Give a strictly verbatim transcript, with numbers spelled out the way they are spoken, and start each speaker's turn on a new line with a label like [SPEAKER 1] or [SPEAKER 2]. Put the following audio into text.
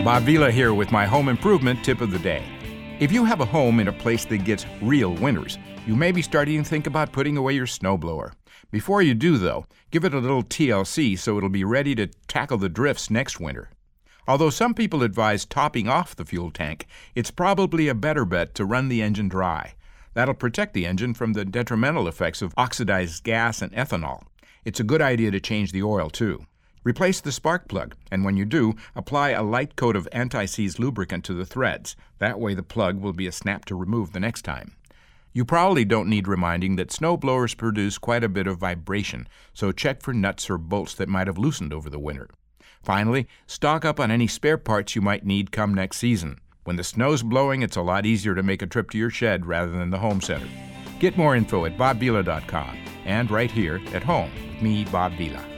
[SPEAKER 1] Bob Vila here with my home improvement tip of the day. If you have a home in a place that gets real winters, you may be starting to think about putting away your snowblower. Before you do, though, give it a little T L C so it'll be ready to tackle the drifts next winter. Although some people advise topping off the fuel tank, it's probably a better bet to run the engine dry. That'll protect the engine from the detrimental effects of oxidized gas and ethanol. It's a good idea to change the oil, too. Replace the spark plug, and when you do, apply a light coat of anti-seize lubricant to the threads. That way the plug will be a snap to remove the next time. You probably don't need reminding that snowblowers produce quite a bit of vibration, so check for nuts or bolts that might have loosened over the winter. Finally, stock up on any spare parts you might need come next season. When the snow's blowing, it's a lot easier to make a trip to your shed rather than the home center. Get more info at bob vila dot com and right here at home with me, Bob Vila.